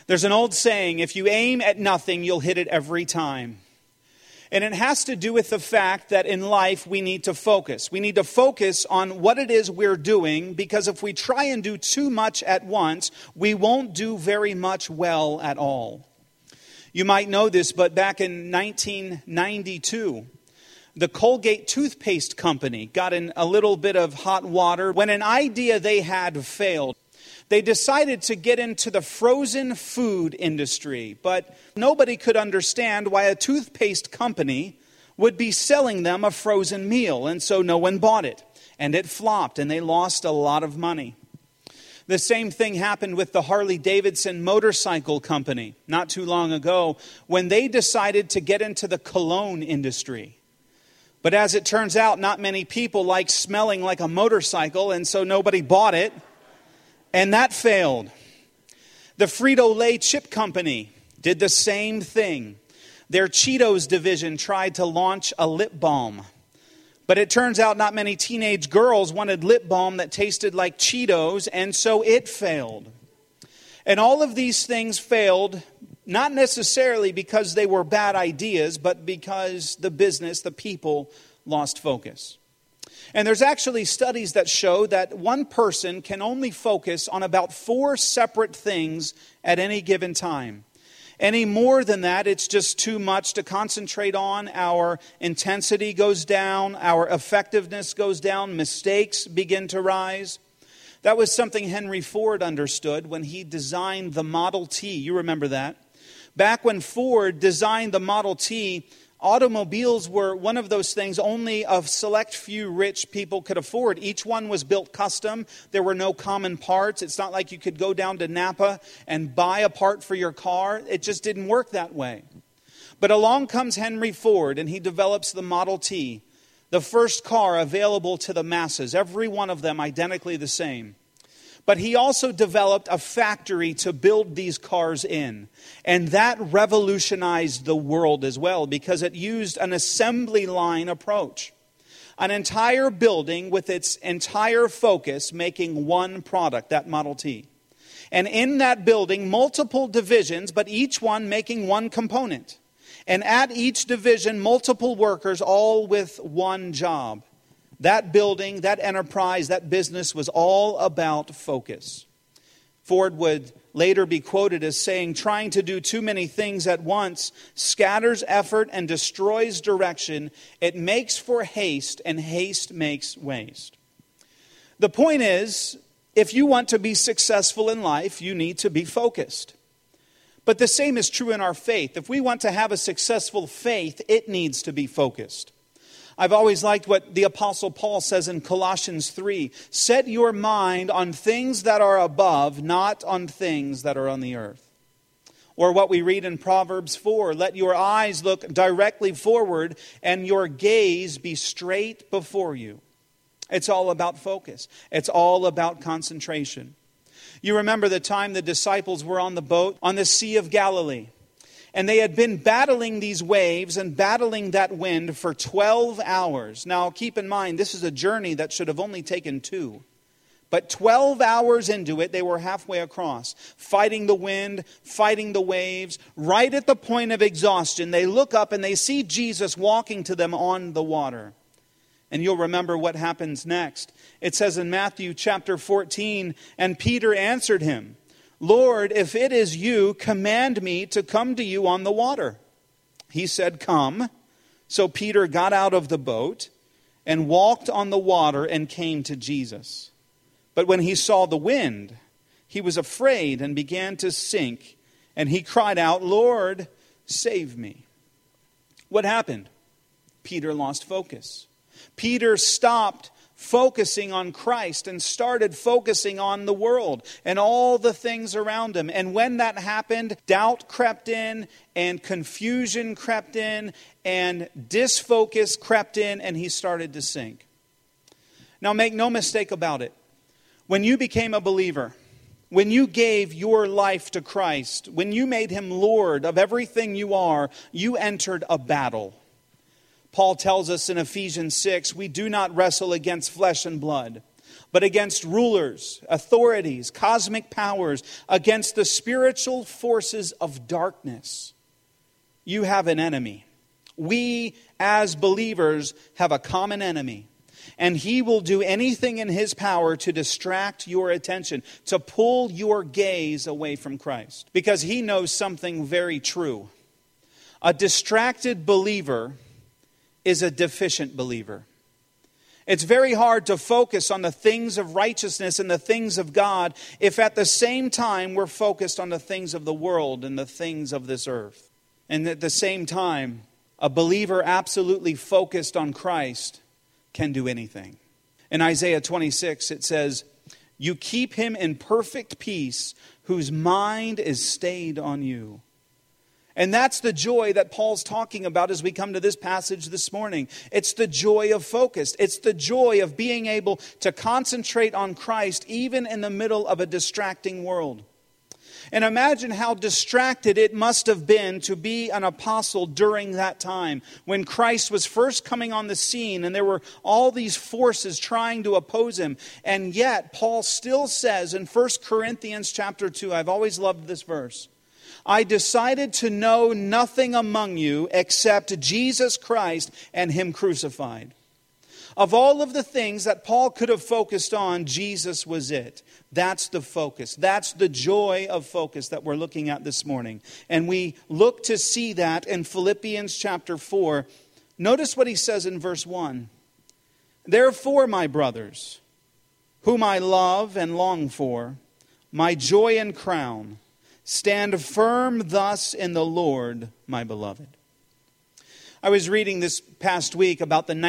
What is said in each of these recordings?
There's an old saying, if you aim at nothing, you'll hit it every time. And it has to do with the fact that in life we need to focus. We need to focus on what it is we're doing, because if we try and do too much at once, we won't do very much well at all. You might know this, but back in 1992, the Colgate toothpaste company got in a little bit of hot water when an idea they had failed. They decided to get into the frozen food industry, but nobody could understand why a toothpaste company would be selling them a frozen meal, and so no one bought it. And it flopped, and they lost a lot of money. The same thing happened with the Harley-Davidson motorcycle company not too long ago when they decided to get into the cologne industry. But as it turns out, not many people like smelling like a motorcycle, and so nobody bought it. And that failed. The Frito-Lay chip company did the same thing. Their Cheetos division tried to launch a lip balm. But it turns out not many teenage girls wanted lip balm that tasted like Cheetos, and so it failed. And all of these things failed, not necessarily because they were bad ideas, but because the business, the people, lost focus. And there's actually studies that show that one person can only focus on about 4 separate things at any given time. Any more than that, it's just too much to concentrate on. Our intensity goes down, our effectiveness goes down, mistakes begin to rise. That was something Henry Ford understood when he designed the Model T. You remember that? Back when Ford designed the Model T, automobiles were one of those things only a select few rich people could afford. Each one was built custom. There were no common parts. It's not like you could go down to Napa and buy a part for your car. It just didn't work that way. But along comes Henry Ford, and he develops the Model T, the first car available to the masses, every one of them identically the same. But he also developed a factory to build these cars in. And that revolutionized the world as well, because it used an assembly line approach. An entire building with its entire focus making one product, that Model T. And in that building, multiple divisions, but each one making one component. And at each division, multiple workers, all with one job. That building, that enterprise, that business was all about focus. Ford would later be quoted as saying, trying to do too many things at once scatters effort and destroys direction. It makes for haste, and haste makes waste. The point is, if you want to be successful in life, you need to be focused. But the same is true in our faith. If we want to have a successful faith, it needs to be focused. I've always liked what the Apostle Paul says in Colossians 3. Set your mind on things that are above, not on things that are on the earth. Or what we read in Proverbs 4. Let your eyes look directly forward and your gaze be straight before you. It's all about focus. It's all about concentration. You remember the time the disciples were on the boat on the Sea of Galilee. And they had been battling these waves and battling that wind for 12 hours. Now, keep in mind, this is a journey that should have only taken 2. But 12 hours into it, they were halfway across, fighting the wind, fighting the waves. Right at the point of exhaustion, they look up and they see Jesus walking to them on the water. And you'll remember what happens next. It says in Matthew chapter 14, and Peter answered him, Lord, if it is you, command me to come to you on the water. He said, come. So Peter got out of the boat and walked on the water and came to Jesus. But when he saw the wind, he was afraid and began to sink. And he cried out, Lord, save me. What happened? Peter lost focus. Peter stopped focusing on Christ and started focusing on the world and all the things around him. And when that happened, doubt crept in and confusion crept in and disfocus crept in, and he started to sink. Now make no mistake about it. When you became a believer, when you gave your life to Christ, when you made him Lord of everything you are, you entered a battle. Paul tells us in Ephesians 6, we do not wrestle against flesh and blood, but against rulers, authorities, cosmic powers, against the spiritual forces of darkness. You have an enemy. We, as believers, have a common enemy. And he will do anything in his power to distract your attention, to pull your gaze away from Christ. Because he knows something very true. A distracted believer is a deficient believer. It's very hard to focus on the things of righteousness and the things of God if at the same time we're focused on the things of the world and the things of this earth. And at the same time, a believer absolutely focused on Christ can do anything. In Isaiah 26, it says, "You keep him in perfect peace, whose mind is stayed on you." And that's the joy that Paul's talking about as we come to this passage this morning. It's the joy of focus. It's the joy of being able to concentrate on Christ even in the middle of a distracting world. And imagine how distracted it must have been to be an apostle during that time when Christ was first coming on the scene and there were all these forces trying to oppose him. And yet Paul still says in 1 Corinthians chapter 2, I've always loved this verse, "I decided to know nothing among you except Jesus Christ and him crucified." Of all of the things that Paul could have focused on, Jesus was it. That's the focus. That's the joy of focus that we're looking at this morning. And we look to see that in Philippians chapter 4. Notice what he says in verse 1. "Therefore, my brothers, whom I love and long for, my joy and crown, stand firm thus in the Lord, my beloved." I was reading this past week about the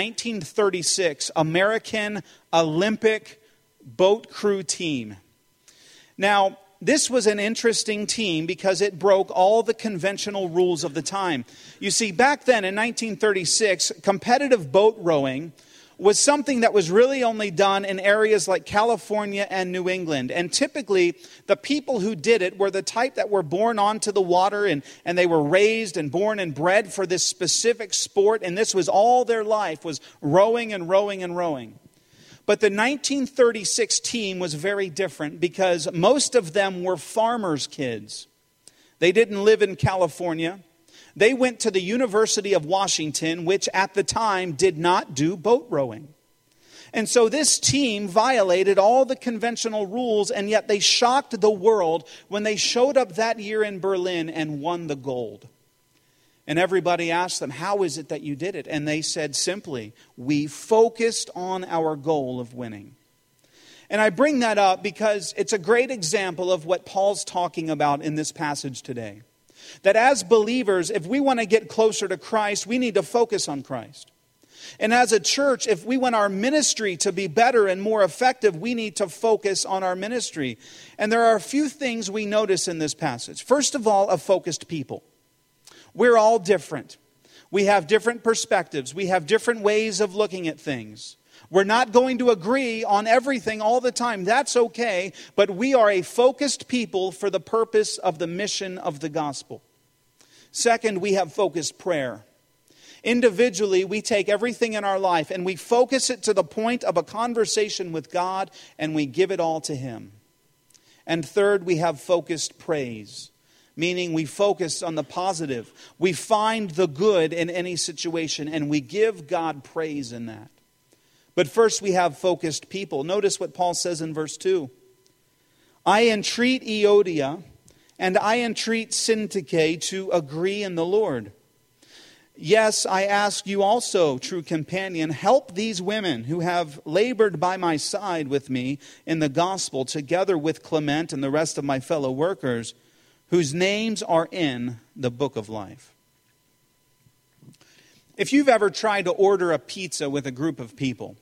1936 American Olympic boat crew team. Now, this was an interesting team because it broke all the conventional rules of the time. You see, back then in 1936, competitive boat rowing was something that was really only done in areas like California and New England. And typically, the people who did it were the type that were born onto the water and they were raised and born and bred for this specific sport. And this was all their life, was rowing and rowing and rowing. But the 1936 team was very different because most of them were farmers' kids. They didn't live in California. They went to the University of Washington, which at the time did not do boat rowing. And so this team violated all the conventional rules, and yet they shocked the world when they showed up that year in Berlin and won the gold. And everybody asked them, "How is it that you did it?" And they said simply, "We focused on our goal of winning." And I bring that up because it's a great example of what Paul's talking about in this passage today. That as believers, if we want to get closer to Christ, we need to focus on Christ. And as a church, if we want our ministry to be better and more effective, we need to focus on our ministry. And there are a few things we notice in this passage. First of all, a focused people. We're all different. We have different perspectives. We have different ways of looking at things. We're not going to agree on everything all the time. That's okay. But we are a focused people for the purpose of the mission of the gospel. Second, we have focused prayer. Individually, we take everything in our life and we focus it to the point of a conversation with God and we give it all to Him. And third, we have focused praise. Meaning we focus on the positive. We find the good in any situation and we give God praise in that. But first we have focused people. Notice what Paul says in verse 2. "I entreat Euodia and I entreat Syntyche to agree in the Lord. Yes, I ask you also, true companion, help these women who have labored by my side with me in the gospel, together with Clement and the rest of my fellow workers, whose names are in the book of life." If you've ever tried to order a pizza with a group of people,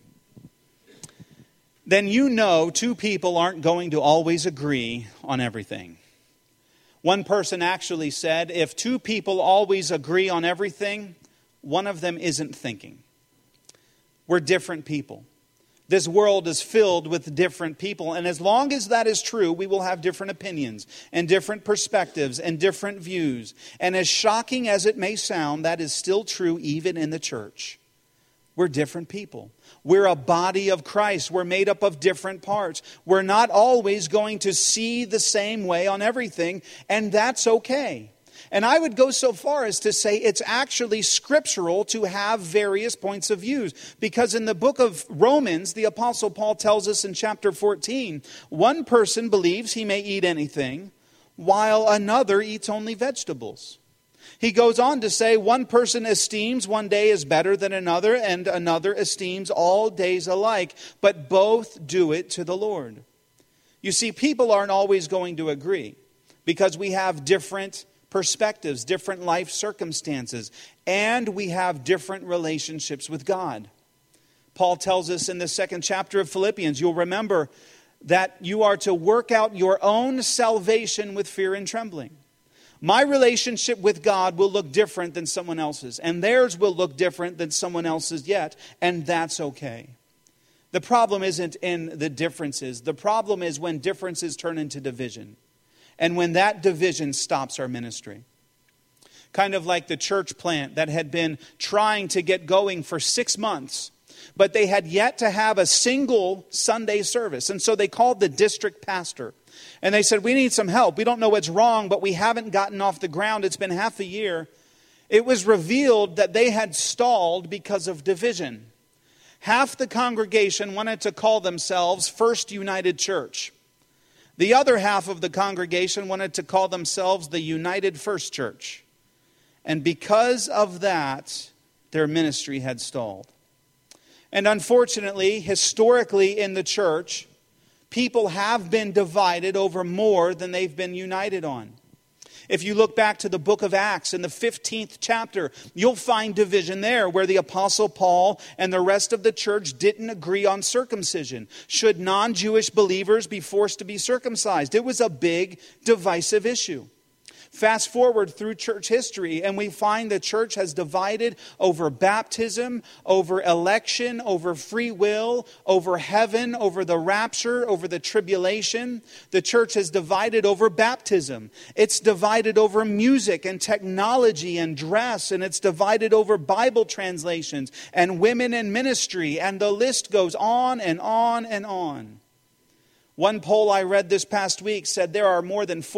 then you know two people aren't going to always agree on everything. One person actually said, if two people always agree on everything, one of them isn't thinking. We're different people. This world is filled with different people. And as long as that is true, we will have different opinions and different perspectives and different views. And as shocking as it may sound, that is still true even in the church. We're different people. We're a body of Christ. We're made up of different parts. We're not always going to see the same way on everything, and that's okay. And I would go so far as to say it's actually scriptural to have various points of views. Because in the book of Romans, the Apostle Paul tells us in chapter 14, one person believes he may eat anything, while another eats only vegetables. He goes on to say, one person esteems one day as better than another, and another esteems all days alike, but both do it to the Lord. You see, people aren't always going to agree, because we have different perspectives, different life circumstances, and we have different relationships with God. Paul tells us in the 2nd chapter of Philippians, you'll remember that you are to work out your own salvation with fear and trembling. My relationship with God will look different than someone else's, and theirs will look different than someone else's yet, and that's okay. The problem isn't in the differences. The problem is when differences turn into division, and when that division stops our ministry. Kind of like the church plant that had been trying to get going for 6 months, but they had yet to have a single Sunday service, and so they called the district pastor. And they said, we need some help. We don't know what's wrong, but we haven't gotten off the ground. It's been half a year. It was revealed that they had stalled because of division. Half the congregation wanted to call themselves First United Church. The other half of the congregation wanted to call themselves the United First Church. And because of that, their ministry had stalled. And unfortunately, historically in the church, people have been divided over more than they've been united on. If you look back to the book of Acts in the 15th chapter, you'll find division there where the Apostle Paul and the rest of the church didn't agree on circumcision. Should non-Jewish believers be forced to be circumcised? It was a big divisive issue. Fast forward through church history, and we find the church has divided over baptism, over election, over free will, over heaven, over the rapture, over the tribulation. The church has divided over baptism. It's divided over music and technology and dress, and it's divided over Bible translations and women in ministry, and the list goes on and on and on. One poll I read this past week said there are more than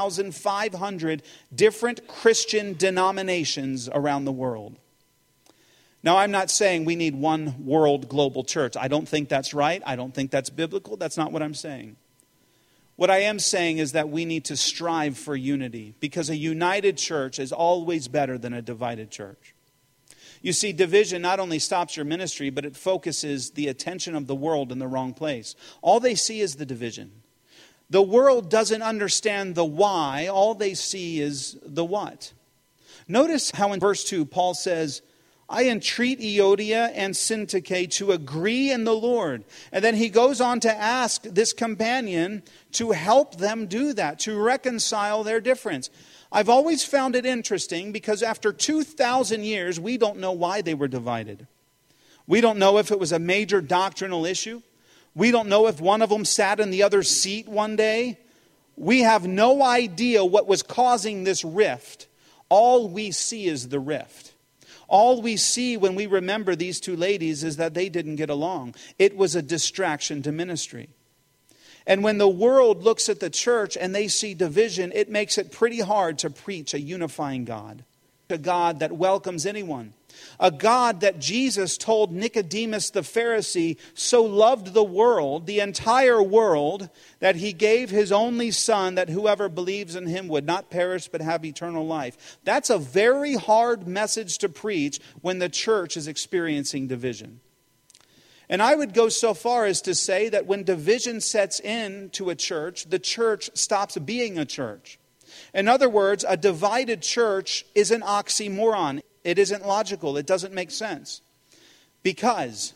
4,500 different Christian denominations around the world. Now, I'm not saying we need one world global church. I don't think that's right. I don't think that's biblical. That's not what I'm saying. What I am saying is that we need to strive for unity, because a united church is always better than a divided church. You see, division not only stops your ministry, but it focuses the attention of the world in the wrong place. All they see is the division. The world doesn't understand the why. All they see is the what. Notice how in verse 2, Paul says, I entreat Euodia and Syntyche to agree in the Lord. And then he goes on to ask this companion to help them do that, to reconcile their difference. I've always found it interesting because after 2,000 years, we don't know why they were divided. We don't know if it was a major doctrinal issue. We don't know if one of them sat in the other's seat one day. We have no idea what was causing this rift. All we see is the rift. All we see when we remember these two ladies is that they didn't get along. It was a distraction to ministry. And when the world looks at the church and they see division, it makes it pretty hard to preach a unifying God. A God that welcomes anyone. A God that Jesus told Nicodemus the Pharisee so loved the world, the entire world, that he gave his only son that whoever believes in him would not perish but have eternal life. That's a very hard message to preach when the church is experiencing division. And I would go so far as to say that when division sets into a church, the church stops being a church. In other words, a divided church is an oxymoron. It isn't logical. It doesn't make sense. Because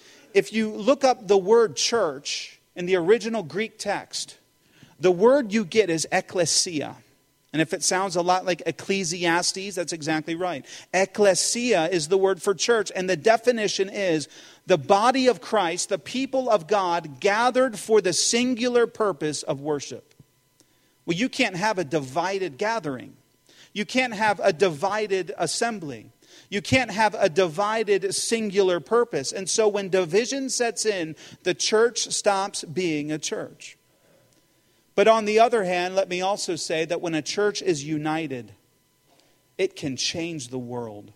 if you look up the word church in the original Greek text, the word you get is ekklesia. And if it sounds a lot like Ecclesiastes, that's exactly right. Ecclesia is the word for church. And the definition is the body of Christ, the people of God, gathered for the singular purpose of worship. Well, you can't have a divided gathering. You can't have a divided assembly. You can't have a divided singular purpose. And so when division sets in, the church stops being a church. But on the other hand, let me also say that when a church is united, it can change the world.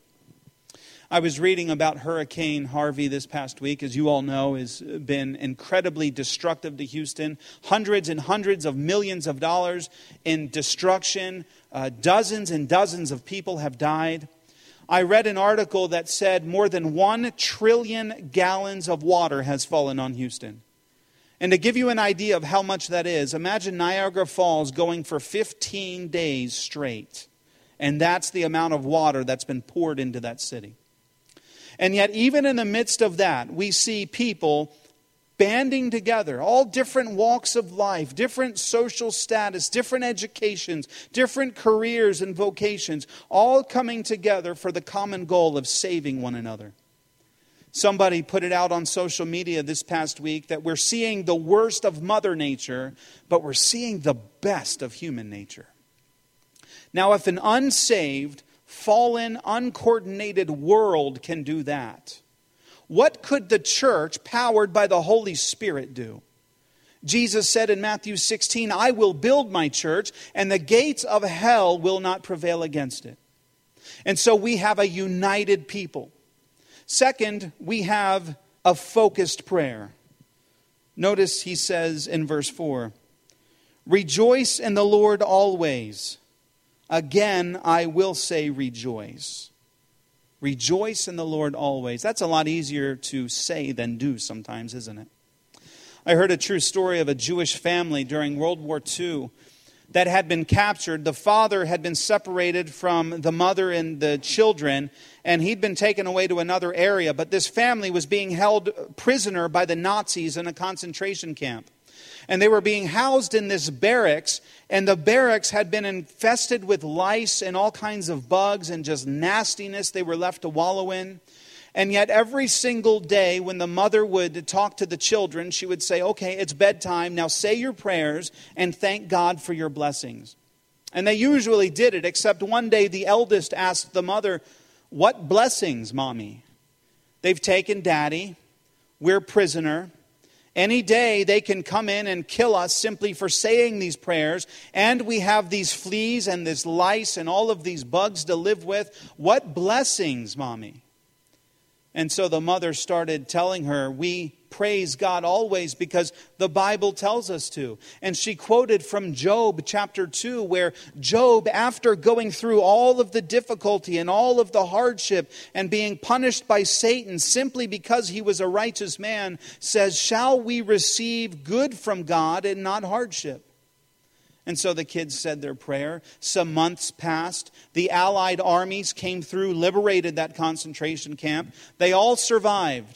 I was reading about Hurricane Harvey this past week. As you all know, has been incredibly destructive to Houston. Hundreds and hundreds of millions of dollars in destruction. Dozens and dozens of people have died. I read an article that said more than 1 trillion gallons of water has fallen on Houston. And to give you an idea of how much that is, imagine Niagara Falls going for 15 days straight. And that's the amount of water that's been poured into that city. And yet, even in the midst of that, we see people banding together, all different walks of life, different social status, different educations, different careers and vocations, all coming together for the common goal of saving one another. Somebody put it out on social media this past week that we're seeing the worst of Mother Nature, but we're seeing the best of human nature. Now, if an unsaved, fallen, uncoordinated world can do that, what could the church, powered by the Holy Spirit, do? Jesus said in Matthew 16, I will build my church, and the gates of hell will not prevail against it. And so we have a united people. Second, we have a focused prayer. Notice he says in verse 4, rejoice in the Lord always. Again, I will say rejoice. Rejoice in the Lord always. That's a lot easier to say than do sometimes, isn't it? I heard a true story of a Jewish family during World War II that had been captured. The father had been separated from the mother and the children, and he'd been taken away to another area. But this family was being held prisoner by the Nazis in a concentration camp. And they were being housed in this barracks, and the barracks had been infested with lice and all kinds of bugs and just nastiness they were left to wallow in. And yet every single day when the mother would talk to the children, she would say, okay, it's bedtime, now say your prayers and thank God for your blessings. And they usually did it, except one day the eldest asked the mother, what blessings, Mommy? They've taken Daddy, we're prisoner. Any day they can come in and kill us simply for saying these prayers. And we have these fleas and this lice and all of these bugs to live with. What blessings, Mommy? And so the mother started telling her, we praise God always because the Bible tells us to. And she quoted from Job chapter 2, where Job, after going through all of the difficulty and all of the hardship and being punished by Satan simply because he was a righteous man, says, shall we receive good from God and not hardship? And so the kids said their prayer. Some months passed. The Allied armies came through, liberated that concentration camp. They all survived.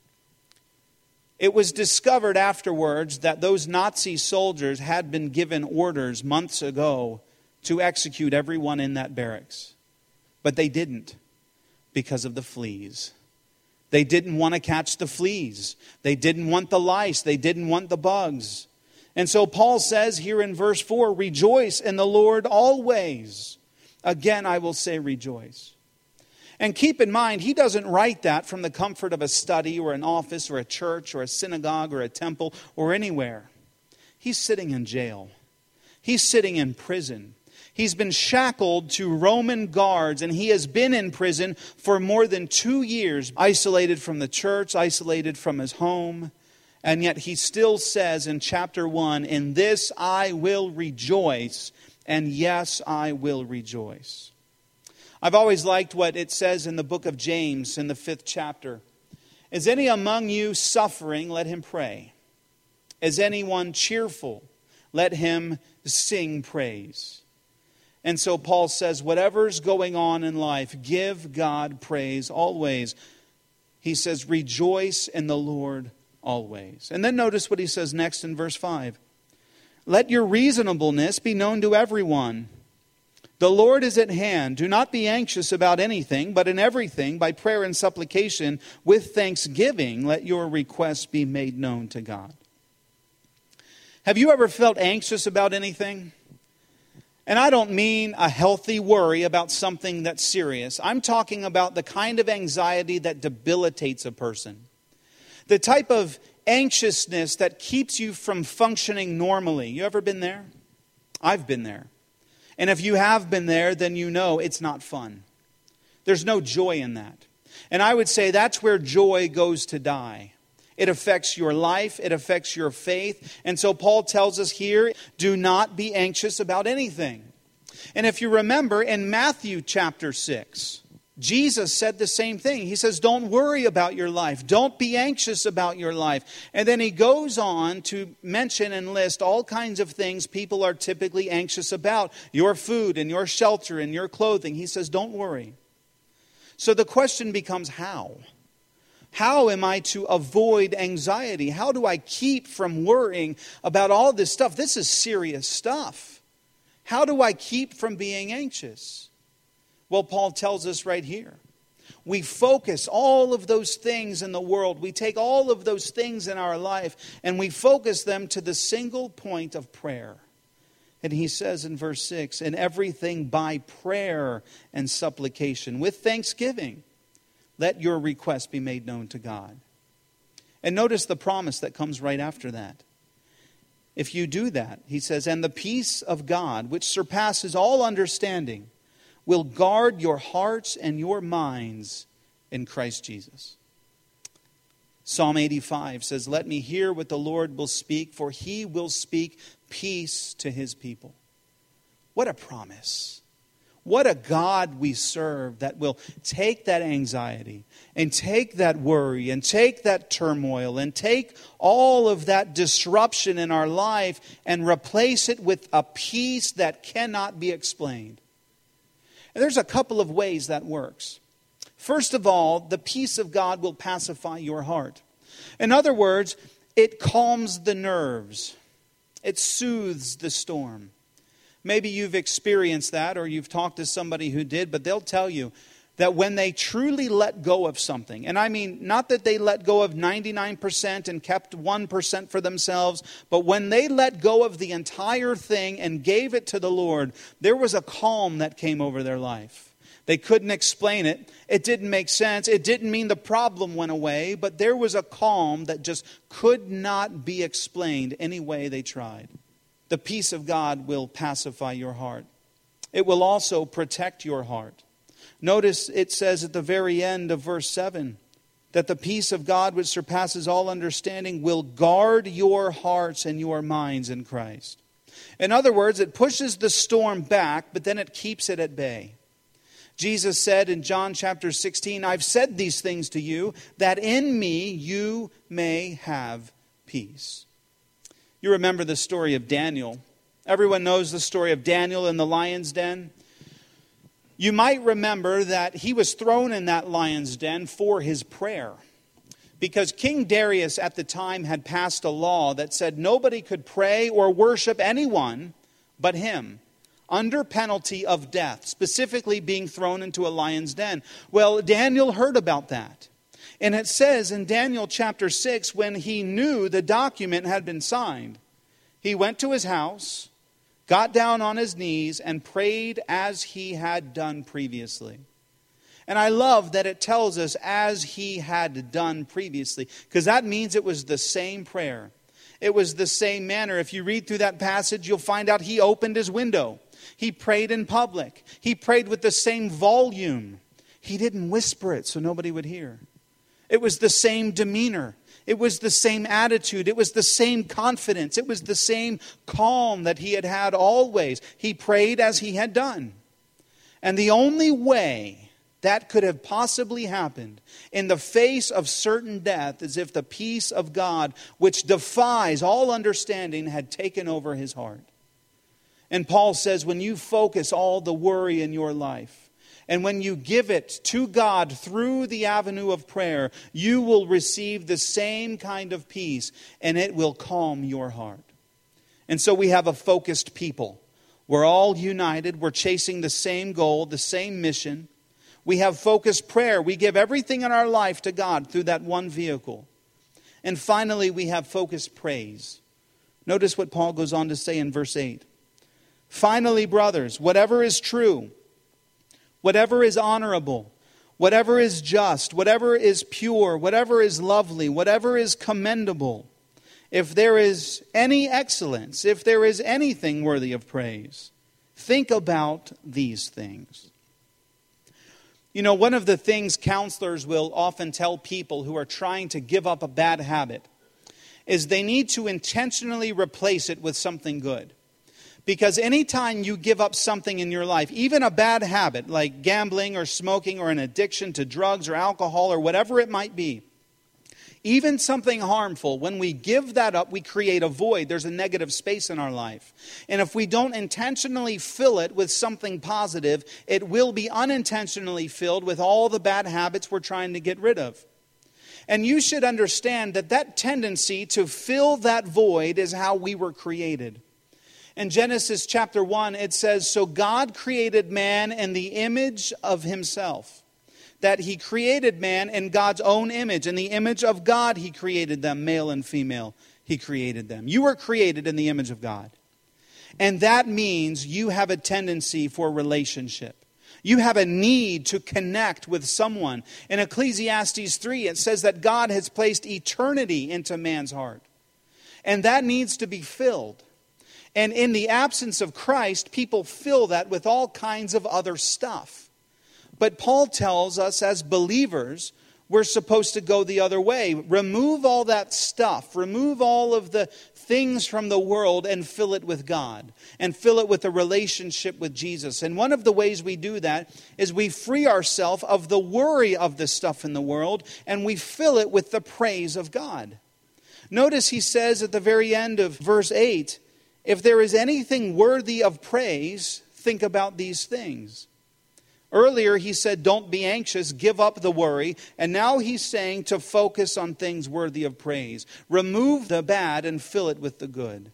It was discovered afterwards that those Nazi soldiers had been given orders months ago to execute everyone in that barracks. But they didn't because of the fleas. They didn't want to catch the fleas. They didn't want the lice. They didn't want the bugs. And so Paul says here in verse 4, rejoice in the Lord always. Again, I will say rejoice. And keep in mind, he doesn't write that from the comfort of a study or an office or a church or a synagogue or a temple or anywhere. He's sitting in jail. He's sitting in prison. He's been shackled to Roman guards, and he has been in prison for more than 2 years, isolated from the church, isolated from his home. And yet he still says in chapter 1, in this I will rejoice, and yes, I will rejoice. I've always liked what it says in the book of James in the 5th chapter. Is any among you suffering? Let him pray. Is anyone cheerful? Let him sing praise. And so Paul says, whatever's going on in life, give God praise always. He says, rejoice in the Lord always. And then notice what he says next in verse 5. Let your reasonableness be known to everyone. The Lord is at hand. Do not be anxious about anything, but in everything, by prayer and supplication, with thanksgiving, let your requests be made known to God. Have you ever felt anxious about anything? And I don't mean a healthy worry about something that's serious. I'm talking about the kind of anxiety that debilitates a person. The type of anxiousness that keeps you from functioning normally. You ever been there? I've been there. And if you have been there, then you know it's not fun. There's no joy in that. And I would say that's where joy goes to die. It affects your life. It affects your faith. And so Paul tells us here, do not be anxious about anything. And if you remember in Matthew chapter 6, Jesus said the same thing. He says, don't worry about your life. Don't be anxious about your life. And then he goes on to mention and list all kinds of things people are typically anxious about. Your food and your shelter and your clothing. He says, don't worry. So the question becomes how? How am I to avoid anxiety? How do I keep from worrying about all this stuff? This is serious stuff. How do I keep from being anxious? Well, Paul tells us right here. We focus all of those things in the world. We take all of those things in our life and we focus them to the single point of prayer. And he says in verse 6, "And everything by prayer and supplication with thanksgiving, let your request be made known to God." And notice the promise that comes right after that. If you do that, he says, "And the peace of God, which surpasses all understanding, will guard your hearts and your minds in Christ Jesus." Psalm 85 says, "Let me hear what the Lord will speak, for he will speak peace to his people." What a promise. What a God we serve that will take that anxiety and take that worry and take that turmoil and take all of that disruption in our life and replace it with a peace that cannot be explained. And there's a couple of ways that works. First of all, the peace of God will pacify your heart. In other words, it calms the nerves. It soothes the storm. Maybe you've experienced that or you've talked to somebody who did, but they'll tell you that when they truly let go of something, and I mean not that they let go of 99% and kept 1% for themselves, but when they let go of the entire thing and gave it to the Lord, there was a calm that came over their life. They couldn't explain it. It didn't make sense. It didn't mean the problem went away, but there was a calm that just could not be explained any way they tried. The peace of God will pacify your heart. It will also protect your heart. Notice it says at the very end of verse 7 that the peace of God which surpasses all understanding will guard your hearts and your minds in Christ. In other words, it pushes the storm back, but then it keeps it at bay. Jesus said in John chapter 16, "I've said these things to you, that in me you may have peace." You remember the story of Daniel. Everyone knows the story of Daniel in the lion's den. You might remember that he was thrown in that lion's den for his prayer. Because King Darius at the time had passed a law that said nobody could pray or worship anyone but him, under penalty of death, specifically being thrown into a lion's den. Well, Daniel heard about that. And it says in Daniel chapter 6, when he knew the document had been signed, he went to his house, got down on his knees, and prayed as he had done previously. And I love that it tells us as he had done previously, because that means it was the same prayer. It was the same manner. If you read through that passage, you'll find out he opened his window. He prayed in public. He prayed with the same volume. He didn't whisper it so nobody would hear. It was the same demeanor. It was the same attitude. It was the same confidence. It was the same calm that he had had always. He prayed as he had done. And the only way that could have possibly happened in the face of certain death is if the peace of God, which defies all understanding, had taken over his heart. And Paul says when you focus all the worry in your life, and when you give it to God through the avenue of prayer, you will receive the same kind of peace, and it will calm your heart. And so we have a focused people. We're all united. We're chasing the same goal, the same mission. We have focused prayer. We give everything in our life to God through that one vehicle. And finally, we have focused praise. Notice what Paul goes on to say in verse 8. Finally, brothers, whatever is true, whatever is honorable, whatever is just, whatever is pure, whatever is lovely, whatever is commendable, if there is any excellence, if there is anything worthy of praise, think about these things. You know, one of the things counselors will often tell people who are trying to give up a bad habit is they need to intentionally replace it with something good. Because anytime you give up something in your life, even a bad habit like gambling or smoking or an addiction to drugs or alcohol or whatever it might be, even something harmful, when we give that up, we create a void. There's a negative space in our life. And if we don't intentionally fill it with something positive, it will be unintentionally filled with all the bad habits we're trying to get rid of. And you should understand that that tendency to fill that void is how we were created. In Genesis chapter 1, it says, "So God created man in the image of himself." That he created man in God's own image. In the image of God, he created them, male and female. He created them. You were created in the image of God. And that means you have a tendency for relationship. You have a need to connect with someone. In Ecclesiastes 3, it says that God has placed eternity into man's heart. And that needs to be filled. And in the absence of Christ, people fill that with all kinds of other stuff. But Paul tells us as believers, we're supposed to go the other way. Remove all that stuff. Remove all of the things from the world and fill it with God. And fill it with a relationship with Jesus. And one of the ways we do that is we free ourselves of the worry of the stuff in the world. And we fill it with the praise of God. Notice he says at the very end of verse 8, if there is anything worthy of praise, think about these things. Earlier he said, don't be anxious, give up the worry. And now he's saying to focus on things worthy of praise. Remove the bad and fill it with the good.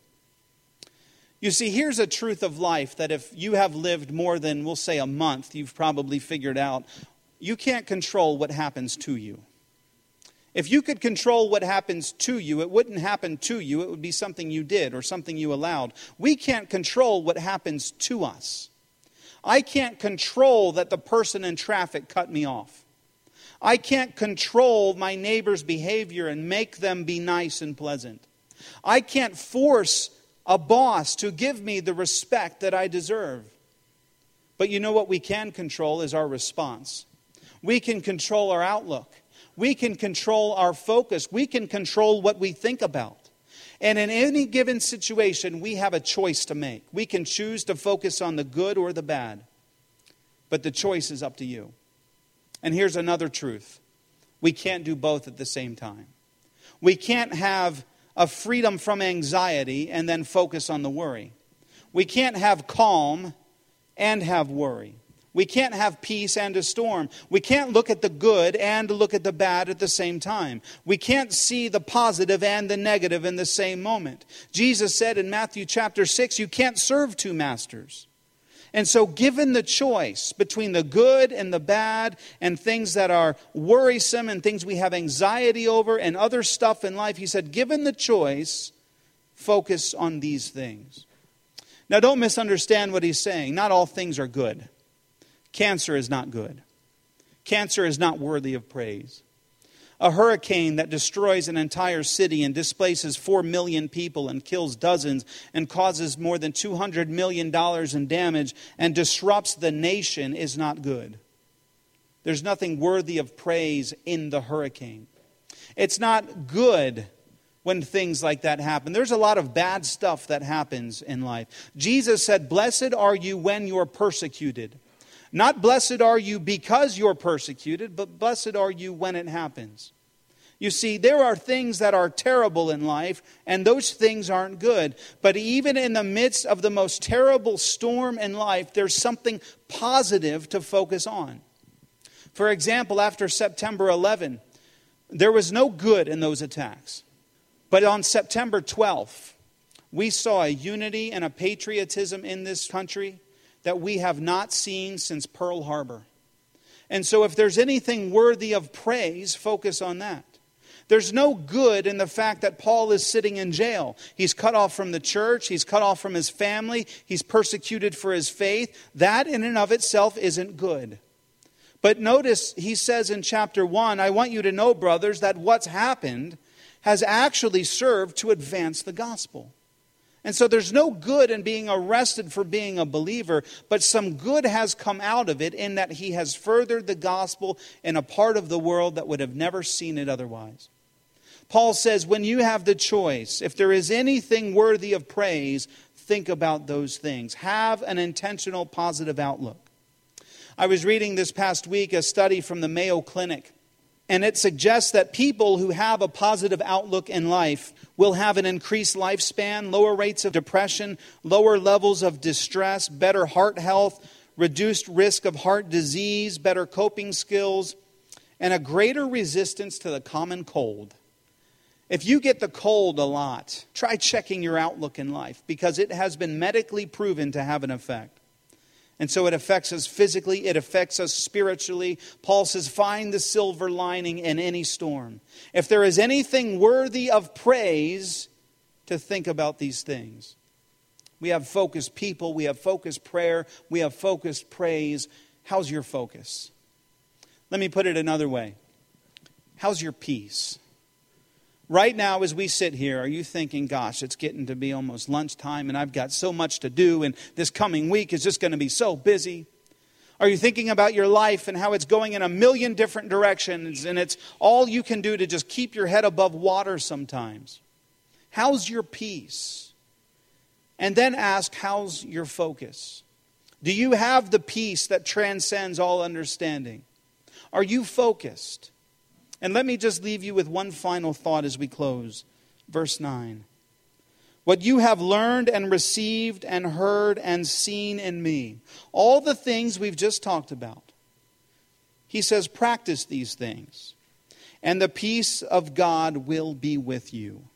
You see, here's a truth of life that if you have lived more than, we'll say, a month, you've probably figured out, you can't control what happens to you. If you could control what happens to you, it wouldn't happen to you. It would be something you did or something you allowed. We can't control what happens to us. I can't control that the person in traffic cut me off. I can't control my neighbor's behavior and make them be nice and pleasant. I can't force a boss to give me the respect that I deserve. But you know what we can control is our response. We can control our outlook. We can control our focus. We can control what we think about. And in any given situation, we have a choice to make. We can choose to focus on the good or the bad. But the choice is up to you. And here's another truth. We can't do both at the same time. We can't have a freedom from anxiety and then focus on the worry. We can't have calm and have worry. We can't have peace and a storm. We can't look at the good and look at the bad at the same time. We can't see the positive and the negative in the same moment. Jesus said in Matthew chapter 6, you can't serve two masters. And so given the choice between the good and the bad and things that are worrisome and things we have anxiety over and other stuff in life, he said, given the choice, focus on these things. Now don't misunderstand what he's saying. Not all things are good. Cancer is not good. Cancer is not worthy of praise. A hurricane that destroys an entire city and displaces 4 million people and kills dozens and causes more than $200 million in damage and disrupts the nation is not good. There's nothing worthy of praise in the hurricane. It's not good when things like that happen. There's a lot of bad stuff that happens in life. Jesus said, blessed are you when you're persecuted. Not blessed are you because you're persecuted, but blessed are you when it happens. You see, there are things that are terrible in life, and those things aren't good. But even in the midst of the most terrible storm in life, there's something positive to focus on. For example, after September 11, there was no good in those attacks. But on September 12th, we saw a unity and a patriotism in this country that we have not seen since Pearl Harbor. And so if there's anything worthy of praise, focus on that. There's no good in the fact that Paul is sitting in jail. He's cut off from the church. He's cut off from his family. He's persecuted for his faith. That in and of itself isn't good. But notice he says in chapter 1, I want you to know, brothers, that what's happened has actually served to advance the gospel. And so there's no good in being arrested for being a believer, but some good has come out of it in that he has furthered the gospel in a part of the world that would have never seen it otherwise. Paul says, when you have the choice, if there is anything worthy of praise, think about those things. Have an intentional positive outlook. I was reading this past week a study from the Mayo Clinic, and it suggests that people who have a positive outlook in life will have an increased lifespan, lower rates of depression, lower levels of distress, better heart health, reduced risk of heart disease, better coping skills, and a greater resistance to the common cold. If you get the cold a lot, try checking your outlook in life because it has been medically proven to have an effect. And so it affects us physically, it affects us spiritually. Paul says, find the silver lining in any storm. If there is anything worthy of praise, to think about these things. We have focused people, we have focused prayer, we have focused praise. How's your focus? Let me put it another way. How's your peace? Right now, as we sit here, are you thinking, gosh, it's getting to be almost lunchtime and I've got so much to do and this coming week is just going to be so busy? Are you thinking about your life and how it's going in a million different directions and it's all you can do to just keep your head above water sometimes? How's your peace? And then ask, how's your focus? Do you have the peace that transcends all understanding? Are you focused? And let me just leave you with one final thought as we close. Verse 9. What you have learned and received and heard and seen in me. All the things we've just talked about. He says, practice these things. And the peace of God will be with you.